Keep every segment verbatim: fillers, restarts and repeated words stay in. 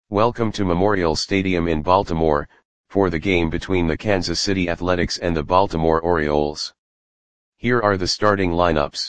Welcome to Memorial Stadium in Baltimore, for the game between the Kansas City Athletics and the Baltimore Orioles. Here are the starting lineups.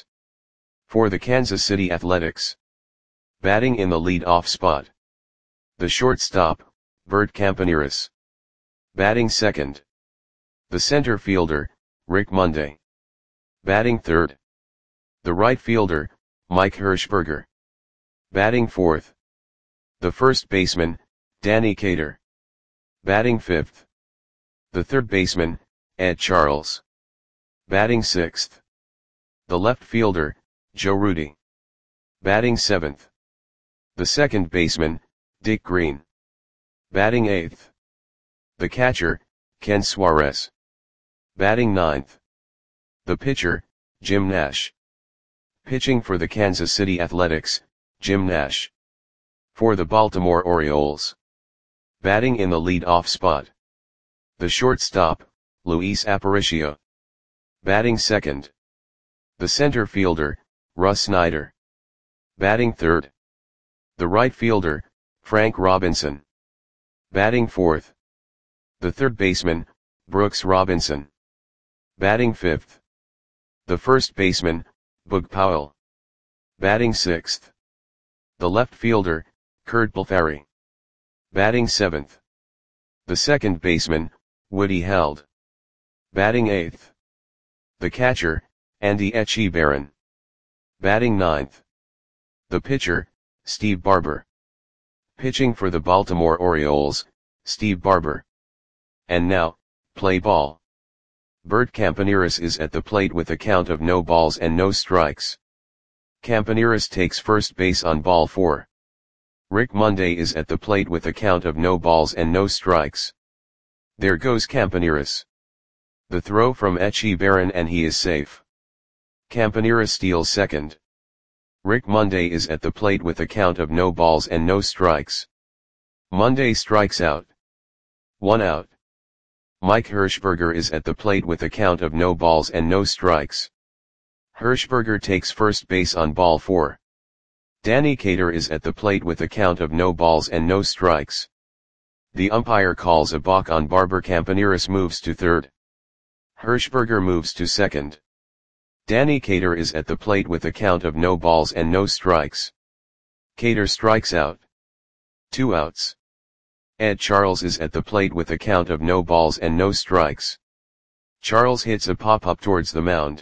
For the Kansas City Athletics. Batting in the lead-off spot. The shortstop, Bert Campaneris. Batting second. The center fielder, Rick Monday. Batting third. The right fielder, Mike Hershberger. Batting fourth. The first baseman, Danny Cater. Batting fifth. The third baseman, Ed Charles. Batting sixth. The left fielder, Joe Rudi. Batting seventh. The second baseman, Dick Green. Batting eighth. The catcher, Ken Suarez. Batting ninth. The pitcher, Jim Nash. Pitching for the Kansas City Athletics, Jim Nash. For the Baltimore Orioles. Batting in the lead-off spot. The shortstop, Luis Aparicio. Batting second. The center fielder, Russ Snyder. Batting third. The right fielder, Frank Robinson. Batting fourth. The third baseman, Brooks Robinson. Batting fifth. The first baseman, Boog Powell. Batting sixth. The left fielder, Curt Blefary. Batting seventh. The second baseman, Woody Held. Batting eighth. The catcher, Andy Etchebarren. Batting ninth. The pitcher, Steve Barber. Pitching for the Baltimore Orioles, Steve Barber. And now, play ball. Bert Campaneris is at the plate with a count of no balls and no strikes. Campaneris takes first base on ball four. Rick Monday is at the plate with a count of no balls and no strikes. There goes Campaneris. The throw from Etchebarren and he is safe. Campaneris steals second. Rick Monday is at the plate with a count of no balls and no strikes. Monday strikes out. One out. Mike Hershberger is at the plate with a count of no balls and no strikes. Hershberger takes first base on ball four. Danny Cater is at the plate with a count of no balls and no strikes. The umpire calls a balk on Barber. Campaneris moves to third. Hershberger moves to second. Danny Cater is at the plate with a count of no balls and no strikes. Cater strikes out. Two outs. Ed Charles is at the plate with a count of no balls and no strikes. Charles hits a pop-up towards the mound.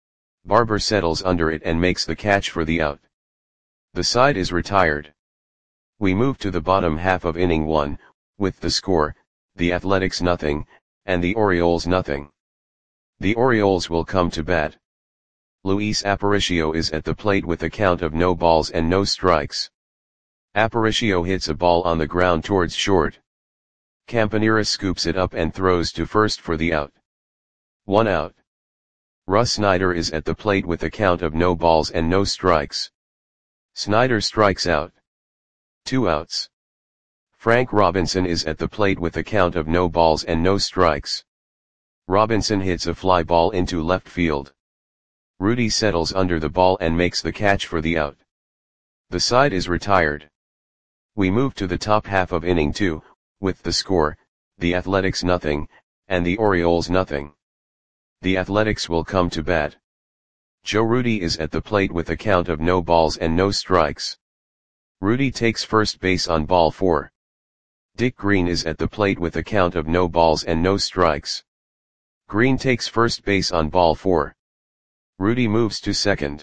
Barber settles under it and makes the catch for the out. The side is retired. We move to the bottom half of inning one, with the score, the Athletics nothing, and the Orioles nothing. The Orioles will come to bat. Luis Aparicio is at the plate with a count of no balls and no strikes. Aparicio hits a ball on the ground towards short. Campaneris scoops it up and throws to first for the out. One out. Russ Snyder is at the plate with a count of no balls and no strikes. Snyder strikes out. Two outs. Frank Robinson is at the plate with a count of no balls and no strikes. Robinson hits a fly ball into left field. Rudi settles under the ball and makes the catch for the out. The side is retired. We move to the top half of inning two, with the score, the Athletics nothing, and the Orioles nothing. The Athletics will come to bat. Joe Rudi is at the plate with a count of no balls and no strikes. Rudi takes first base on ball four. Dick Green is at the plate with a count of no balls and no strikes. Green takes first base on ball four. Rudi moves to second.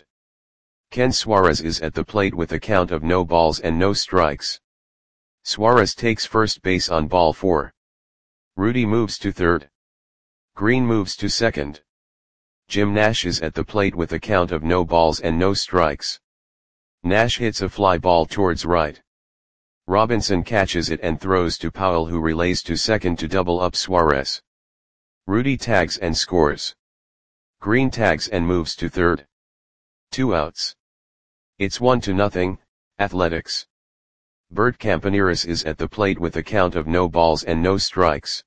Ken Suarez is at the plate with a count of no balls and no strikes. Suarez takes first base on ball four. Rudi moves to third. Green moves to second. Jim Nash is at the plate with a count of no balls and no strikes. Nash hits a fly ball towards right. Robinson catches it and throws to Powell, who relays to second to double up Suarez. Rudi tags and scores. Green tags and moves to third. Two outs. It's one to nothing, Athletics. Bert Campaneris is at the plate with a count of no balls and no strikes.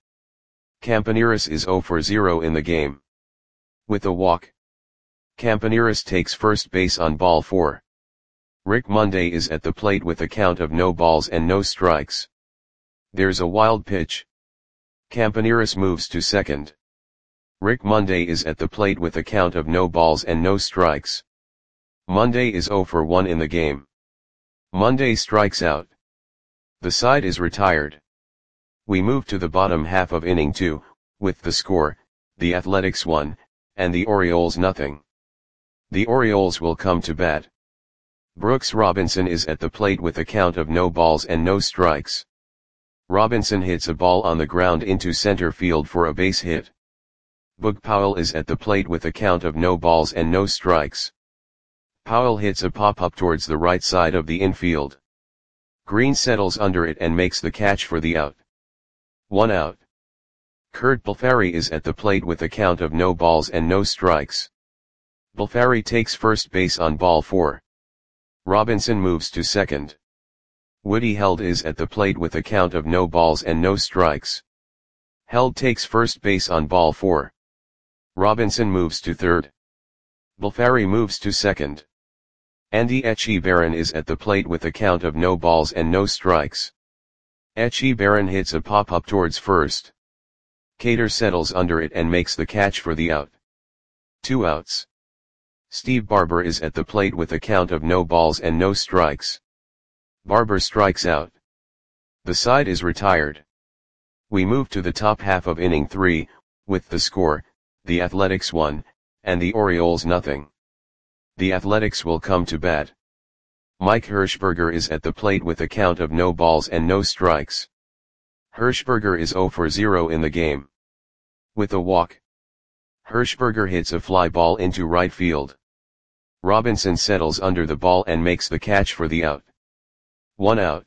Campaneris is zero for zero in the game. With a walk. Campaneris takes first base on ball four. Rick Monday is at the plate with a count of no balls and no strikes. There's a wild pitch. Campaneris moves to second. Rick Monday is at the plate with a count of no balls and no strikes. Monday is oh for one in the game. Monday strikes out. The side is retired. We move to the bottom half of inning two, with the score, the Athletics one, and the Orioles nothing. The Orioles will come to bat. Brooks Robinson is at the plate with a count of no balls and no strikes. Robinson hits a ball on the ground into center field for a base hit. Boog Powell is at the plate with a count of no balls and no strikes. Powell hits a pop-up towards the right side of the infield. Green settles under it and makes the catch for the out. One out. Curt Balfari is at the plate with a count of no balls and no strikes. Balfari takes first base on ball four. Robinson moves to second. Woody Held is at the plate with a count of no balls and no strikes. Held takes first base on ball four. Robinson moves to third. Balfari moves to second. Andy Etchebarren is at the plate with a count of no balls and no strikes. Etchebarren hits a pop-up towards first. Cater settles under it and makes the catch for the out. Two outs. Steve Barber is at the plate with a count of no balls and no strikes. Barber strikes out. The side is retired. We move to the top half of inning three, with the score, the Athletics one, and the Orioles nothing. The Athletics will come to bat. Mike Hirschberger is at the plate with a count of no balls and no strikes. Hirschberger is oh for zero in the game. With a walk. Hirschberger hits a fly ball into right field. Robinson settles under the ball and makes the catch for the out. One out.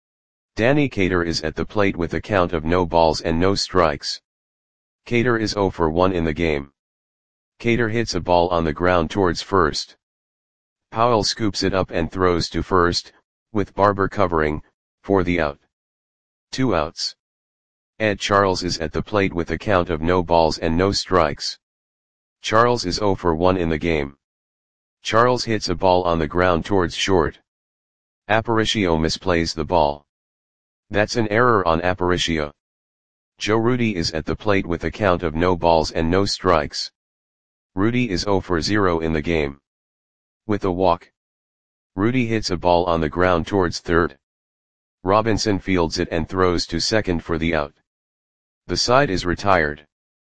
Danny Cater is at the plate with a count of no balls and no strikes. Cater is oh for one in the game. Cater hits a ball on the ground towards first. Powell scoops it up and throws to first, with Barber covering, for the out. Two outs. Ed Charles is at the plate with a count of no balls and no strikes. Charles is oh for one in the game. Charles hits a ball on the ground towards short. Aparicio misplays the ball. That's an error on Aparicio. Joe Rudi is at the plate with a count of no balls and no strikes. Rudi is oh for zero in the game. With a walk. Rudi hits a ball on the ground towards third. Robinson fields it and throws to second for the out. The side is retired.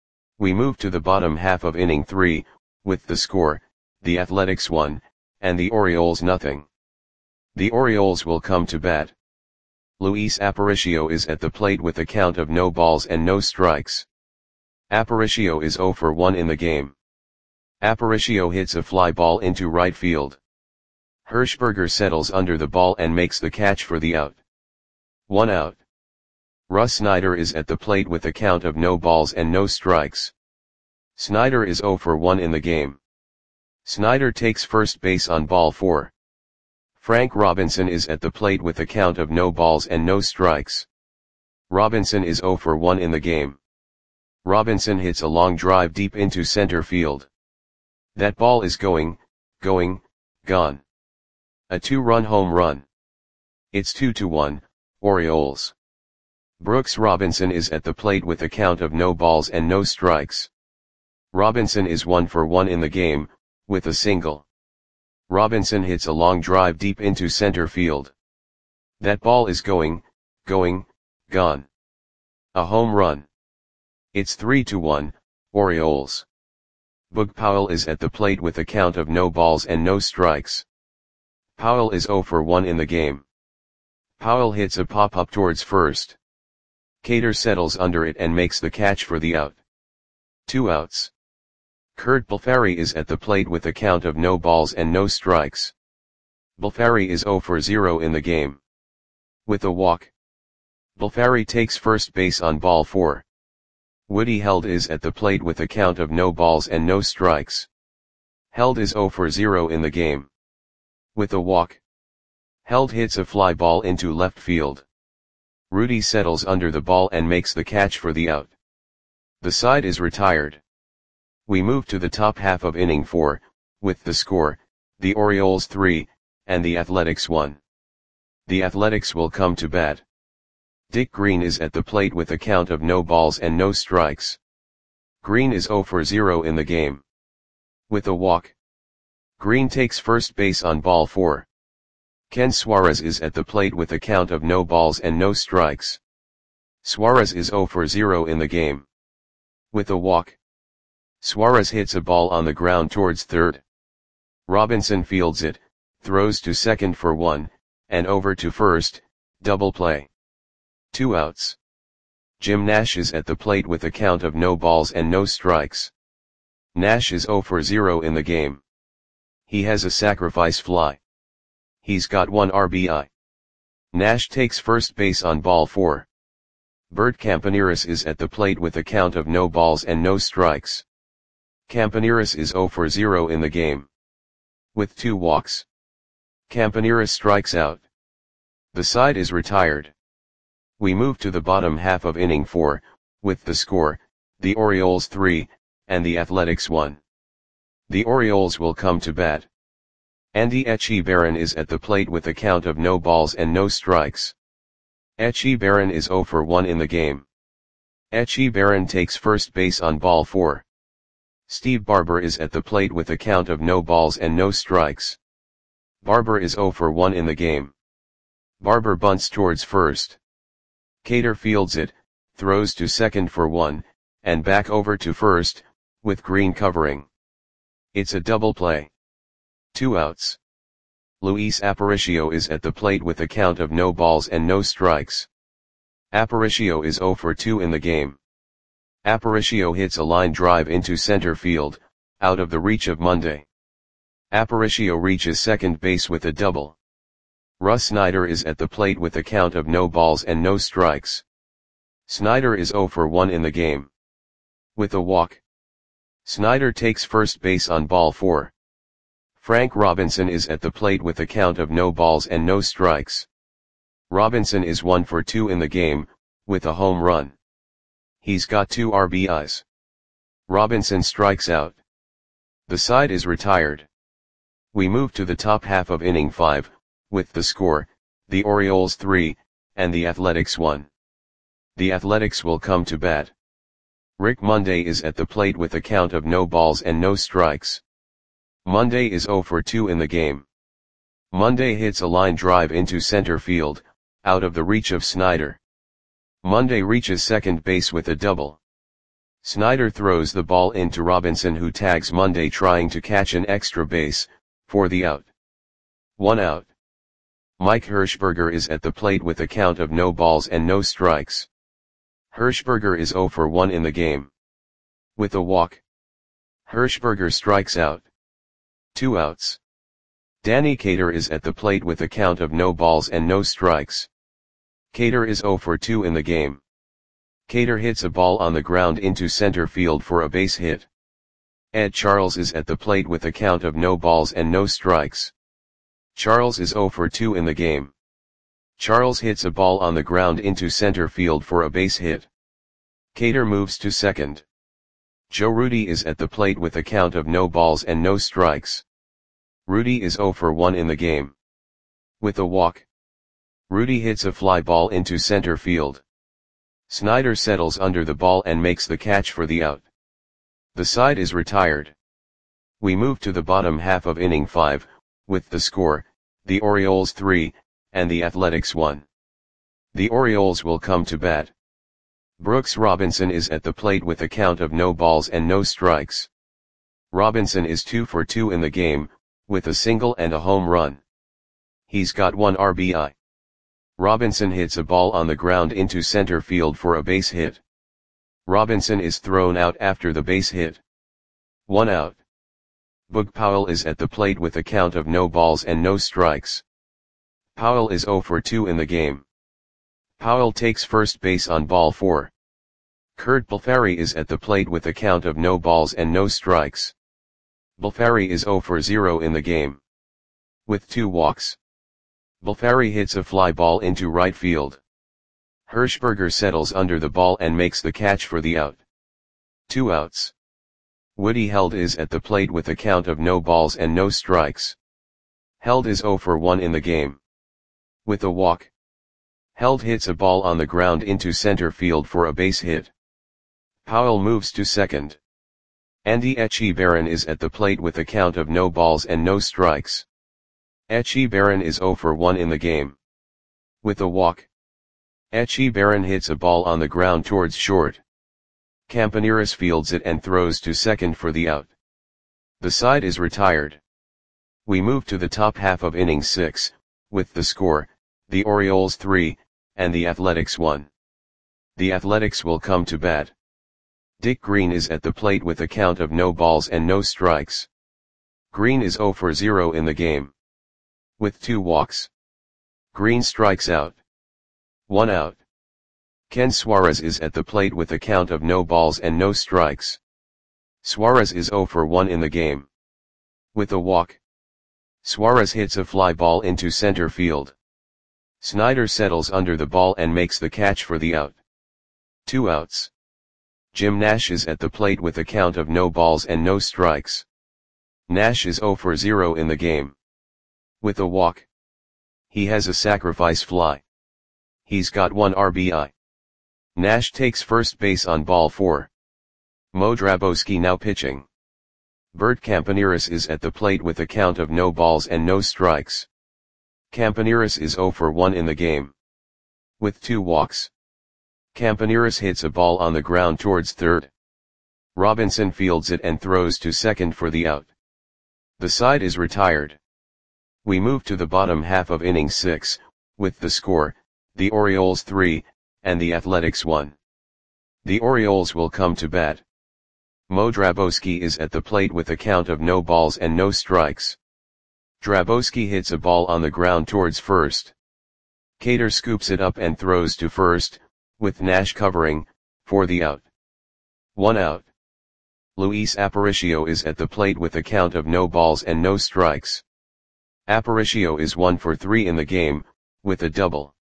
We move to the bottom half of inning three, with the score, the Athletics one, and the Orioles nothing. The Orioles will come to bat. Luis Aparicio is at the plate with a count of no balls and no strikes. Aparicio is oh for one in the game. Aparicio hits a fly ball into right field. Hirschberger settles under the ball and makes the catch for the out. One out. Russ Snyder is at the plate with a count of no balls and no strikes. Snyder is oh for one in the game. Snyder takes first base on ball four. Frank Robinson is at the plate with a count of no balls and no strikes. Robinson is oh for one in the game. Robinson hits a long drive deep into center field. That ball is going, going, gone. A two-run home run. It's two to one, Orioles. Brooks Robinson is at the plate with a count of no balls and no strikes. Robinson is one for one in the game, with a single. Robinson hits a long drive deep into center field. That ball is going, going, gone. A home run. It's three to one, Orioles. Boog Powell is at the plate with a count of no balls and no strikes. Powell is oh for one in the game. Powell hits a pop-up towards first. Cater settles under it and makes the catch for the out. Two outs. Curt Balfari is at the plate with a count of no balls and no strikes. Balfari is oh for zero in the game. With a walk. Balfari takes first base on ball four. Woody Held is at the plate with a count of no balls and no strikes. Held is oh for zero in the game. With a walk. Held hits a fly ball into left field. Rudi settles under the ball and makes the catch for the out. The side is retired. We move to the top half of inning four, with the score, the Orioles three, and the Athletics one. The Athletics will come to bat. Dick Green is at the plate with a count of no balls and no strikes. Green is zero for zero in the game. With a walk, Green takes first base on ball four. Ken Suarez is at the plate with a count of no balls and no strikes. Suarez is zero for zero in the game. With a walk, Suarez hits a ball on the ground towards third. Robinson fields it, throws to second for one, and over to first, double play. Two outs. Jim Nash is at the plate with a count of no balls and no strikes. Nash is zero for zero in the game. He has a sacrifice fly. He's got one R B I. Nash takes first base on ball four. Bert Campaneris is at the plate with a count of no balls and no strikes. Campaneris is zero for zero in the game. With two walks, Campaneris strikes out. The side is retired. We move to the bottom half of inning four, with the score, the Orioles three, and the Athletics one. The Orioles will come to bat. Andy Etchebarren is at the plate with a count of no balls and no strikes. Etchebarren is zero for one in the game. Etchebarren takes first base on ball four. Steve Barber is at the plate with a count of no balls and no strikes. Barber is zero for one in the game. Barber bunts towards first. Cater fields it, throws to second for one, and back over to first, with Green covering. It's a double play. Two outs. Luis Aparicio is at the plate with a count of no balls and no strikes. Aparicio is zero for two in the game. Aparicio hits a line drive into center field, out of the reach of Monday. Aparicio reaches second base with a double. Russ Snyder is at the plate with a count of no balls and no strikes. Snyder is zero for one in the game. With a walk, Snyder takes first base on ball four. Frank Robinson is at the plate with a count of no balls and no strikes. Robinson is one for two in the game, with a home run. He's got two R B Is. Robinson strikes out. The side is retired. We move to the top half of inning five, with the score, the Orioles three, and the Athletics one. The Athletics will come to bat. Rick Monday is at the plate with a count of no balls and no strikes. Monday is zero for two in the game. Monday hits a line drive into center field, out of the reach of Snyder. Monday reaches second base with a double. Snyder throws the ball into Robinson, who tags Monday trying to catch an extra base, for the out. One out. Mike Hirschberger is at the plate with a count of no balls and no strikes. Hirschberger is zero for one in the game. With a walk, Hirschberger strikes out. Two outs. Danny Cater is at the plate with a count of no balls and no strikes. Cater is zero for two in the game. Cater hits a ball on the ground into center field for a base hit. Ed Charles is at the plate with a count of no balls and no strikes. Charles is zero for two in the game. Charles hits a ball on the ground into center field for a base hit. Cater moves to second. Joe Rudy is at the plate with a count of no balls and no strikes. Rudy is zero for one in the game. With a walk, Rudy hits a fly ball into center field. Snyder settles under the ball and makes the catch for the out. The side is retired. We move to the bottom half of inning five, with the score, the Orioles three, and the Athletics one. The Orioles will come to bat. Brooks Robinson is at the plate with a count of no balls and no strikes. Robinson is two for two in the game, with a single and a home run. He's got one R B I. Robinson hits a ball on the ground into center field for a base hit. Robinson is thrown out after the base hit. One out. Boog Powell is at the plate with a count of no balls and no strikes. Powell is zero for two in the game. Powell takes first base on ball four. Kurt Balfari is at the plate with a count of no balls and no strikes. Balfari is zero for zero in the game. With two walks, Balfari hits a fly ball into right field. Hirschberger settles under the ball and makes the catch for the out. Two outs. Woody Held is at the plate with a count of no balls and no strikes. Held is zero for one in the game. With a walk. Held hits a ball on the ground into center field for a base hit. Powell moves to second. Andy Etchebarren is at the plate with a count of no balls and no strikes. Etchebarren is zero for one in the game. With a walk. Etchebarren hits a ball on the ground towards short. Campaneris fields it and throws to second for the out. The side is retired. We move to the top half of inning six, with the score, the Orioles three, and the Athletics one. The Athletics will come to bat. Dick Green is at the plate with a count of no balls and no strikes. Green is zero for zero in the game. With two walks. Green strikes out. One out. Ken Suarez is at the plate with a count of no balls and no strikes. Suarez is zero for one in the game. With a walk. Suarez hits a fly ball into center field. Snyder settles under the ball and makes the catch for the out. Two outs. Jim Nash is at the plate with a count of no balls and no strikes. Nash is zero for zero in the game. With a walk. He has a sacrifice fly. He's got one R B I. Nash takes first base on ball four. Mo Drabowski now pitching. Bert Campaneris is at the plate with a count of no balls and no strikes. Campaneris is zero for one in the game. With two walks. Campaneris hits a ball on the ground towards third. Robinson fields it and throws to second for the out. The side is retired. We move to the bottom half of inning six, with the score, the Orioles three, and the Athletics one. The Orioles will come to bat. Mo Drabowski is at the plate with a count of no balls and no strikes. Drabowski hits a ball on the ground towards first. Cater scoops it up and throws to first, with Nash covering, for the out. One out. Luis Aparicio is at the plate with a count of no balls and no strikes. Aparicio is one for three in the game, with a double.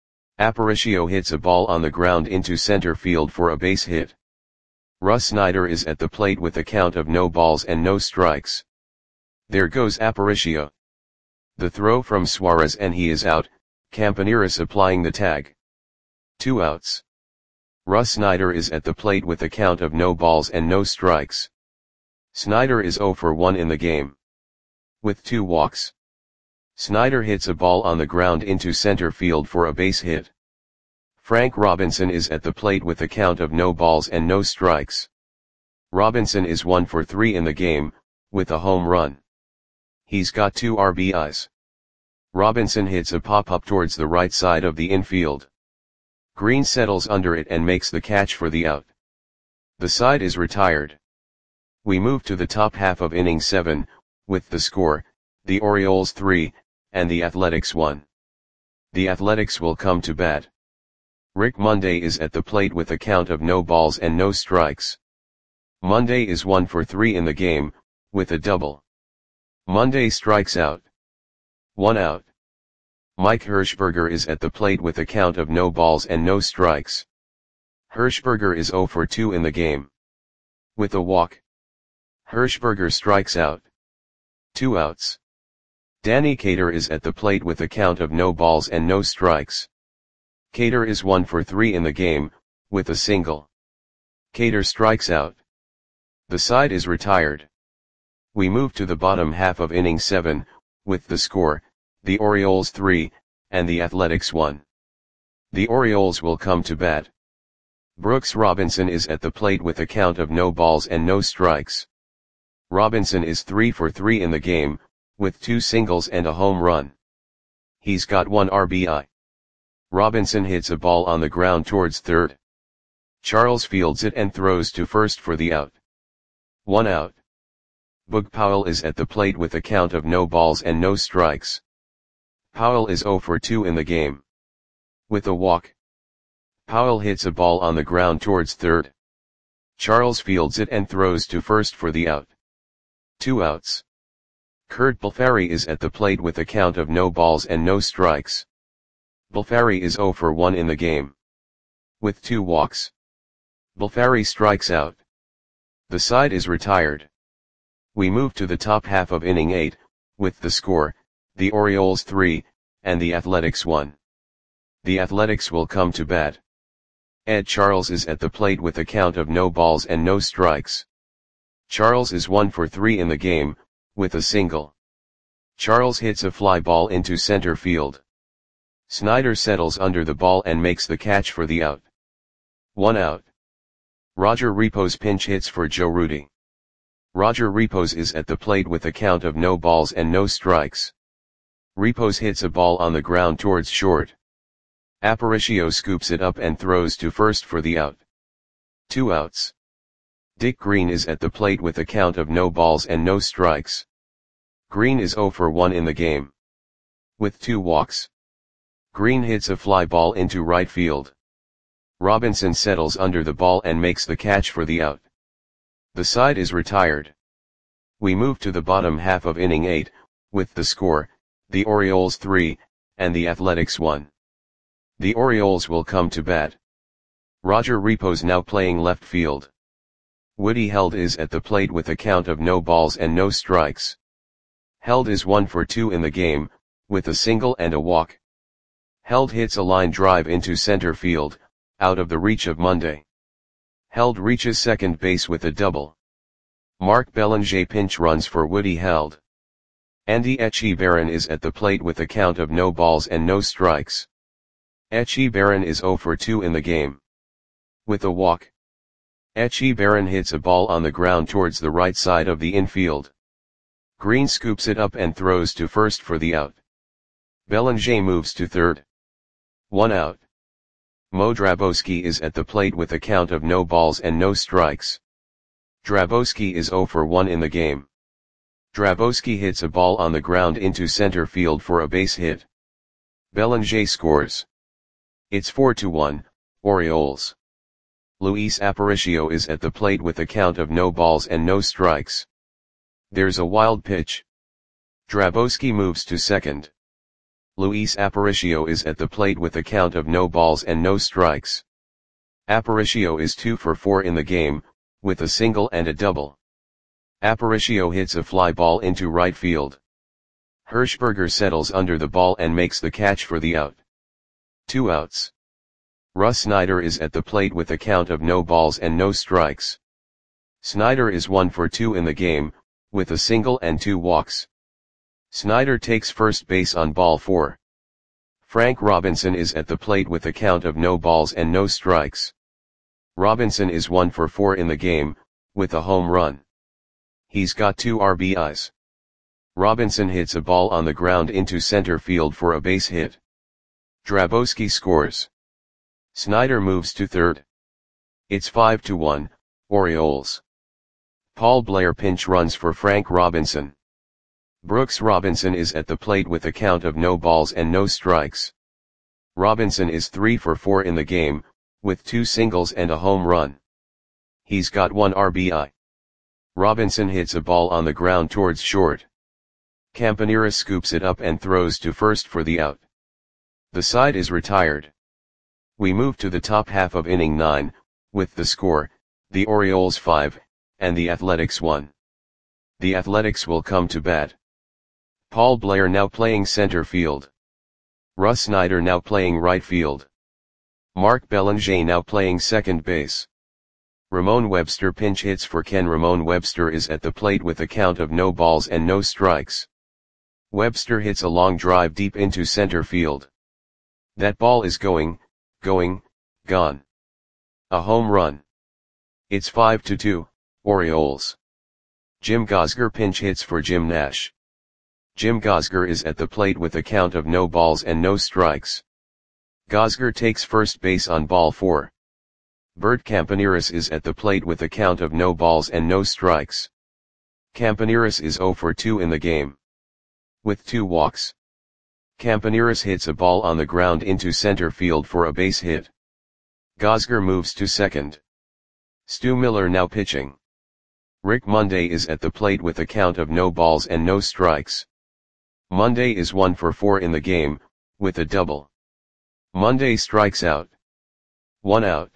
Aparicio hits a ball on the ground into center field for a base hit. Russ Snyder is at the plate with a count of no balls and no strikes. There goes Aparicio. The throw from Suarez and he is out, Campaneris applying the tag. Two outs. Russ Snyder is at the plate with a count of no balls and no strikes. Snyder is zero for one in the game. With two walks. Snyder hits a ball on the ground into center field for a base hit. Frank Robinson is at the plate with a count of no balls and no strikes. Robinson is one for three in the game, with a home run. He's got two R B Is. Robinson hits a pop-up towards the right side of the infield. Green settles under it and makes the catch for the out. The side is retired. We move to the top half of inning seven, with the score, the Orioles three, and the Athletics one. The Athletics will come to bat. Rick Monday is at the plate with a count of no balls and no strikes. Monday is one for three in the game, with a double. Monday strikes out. One out. Mike Hirschberger is at the plate with a count of no balls and no strikes. Hirschberger is zero for two in the game. With a walk. Hirschberger strikes out. Two outs. Danny Cater is at the plate with a count of no balls and no strikes. Cater is one for three in the game, with a single. Cater strikes out. The side is retired. We move to the bottom half of inning seven, with the score, the Orioles three, and the Athletics one. The Orioles will come to bat. Brooks Robinson is at the plate with a count of no balls and no strikes. Robinson is three for three in the game, with two singles and a home run. He's got one R B I. Robinson hits a ball on the ground towards third. Charles fields it and throws to first for the out. One out. Boog Powell is at the plate with a count of no balls and no strikes. Powell is zero for two in the game. With a walk. Powell hits a ball on the ground towards third. Charles fields it and throws to first for the out. Two outs. Kurt Balfari is at the plate with a count of no balls and no strikes. Balfari is zero for one in the game. With two walks. Balfari strikes out. The side is retired. We move to the top half of inning eight, with the score, the Orioles three, and the Athletics one. The Athletics will come to bat. Ed Charles is at the plate with a count of no balls and no strikes. Charles is one for three in the game, with a single. Charles hits a fly ball into center field. Snyder settles under the ball and makes the catch for the out. One out. Roger Repos pinch hits for Joe Rudi. Roger Repos is at the plate with a count of no balls and no strikes. Repos hits a ball on the ground towards short. Aparicio scoops it up and throws to first for the out. Two outs. Dick Green is at the plate with a count of no balls and no strikes. Green is zero for one in the game. With two walks. Green hits a fly ball into right field. Robinson settles under the ball and makes the catch for the out. The side is retired. We move to the bottom half of inning eight, with the score, the Orioles three, and the Athletics one. The Orioles will come to bat. Roger Repos now playing left field. Woody Held is at the plate with a count of no balls and no strikes. Held is one for two in the game, with a single and a walk. Held hits a line drive into center field, out of the reach of Monday. Held reaches second base with a double. Mark Belanger pinch runs for Woody Held. Andy Etchebarren is at the plate with a count of no balls and no strikes. Etchebarren is zero for two in the game. With a walk. Etchebarren hits a ball on the ground towards the right side of the infield. Green scoops it up and throws to first for the out. Belanger moves to third. One out. Mo Drabowski is at the plate with a count of no balls and no strikes. Drabowski is zero for one in the game. Drabowski hits a ball on the ground into center field for a base hit. Belanger scores. It's four to one, Orioles. Luis Aparicio is at the plate with a count of no balls and no strikes. There's a wild pitch. Drabowski moves to second. Luis Aparicio is at the plate with a count of no balls and no strikes. Aparicio is two for four in the game, with a single and a double. Aparicio hits a fly ball into right field. Hirschberger settles under the ball and makes the catch for the out. Two outs. Russ Snyder is at the plate with a count of no balls and no strikes. Snyder is one for two in the game, with a single and two walks. Snyder takes first base on ball four. Frank Robinson is at the plate with a count of no balls and no strikes. Robinson is one for four in the game, with a home run. He's got two R B Is. Robinson hits a ball on the ground into center field for a base hit. Drabowski scores. Snyder moves to third. It's five to one, Orioles. Paul Blair pinch runs for Frank Robinson. Brooks Robinson is at the plate with a count of no balls and no strikes. Robinson is three for four in the game, with two singles and a home run. He's got one R B I. Robinson hits a ball on the ground towards short. Campaneris scoops it up and throws to first for the out. The side is retired. We move to the top half of inning nine, with the score, the Orioles five, and the Athletics one. The Athletics will come to bat. Paul Blair now playing center field. Russ Snyder now playing right field. Mark Belanger now playing second base. Ramon Webster pinch hits for Ken. Ramon Webster is at the plate with a count of no balls and no strikes. Webster hits a long drive deep into center field. That ball is going, going, gone. A home run. It's five to two, Orioles. Jim Gosger pinch hits for Jim Nash. Jim Gosger is at the plate with a count of no balls and no strikes. Gosger takes first base on ball four. Bert Campaneris is at the plate with a count of no balls and no strikes. Campaneris is zero for two in the game. With two walks. Campaneris hits a ball on the ground into center field for a base hit. Gosger moves to second. Stu Miller now pitching. Rick Monday is at the plate with a count of no balls and no strikes. Monday is one for four in the game, with a double. Monday strikes out. One out.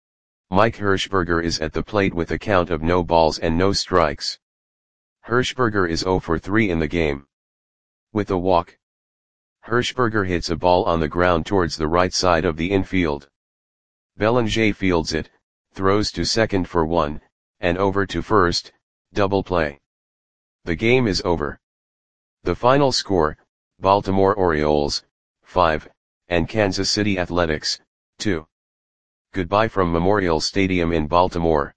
Mike Hirschberger is at the plate with a count of no balls and no strikes. Hirschberger is zero for three in the game. With a walk, Hirschberger hits a ball on the ground towards the right side of the infield. Belanger fields it, throws to second for one, and over to first, double play. The game is over. The final score, Baltimore Orioles, five, and Kansas City Athletics, two. Goodbye from Memorial Stadium in Baltimore.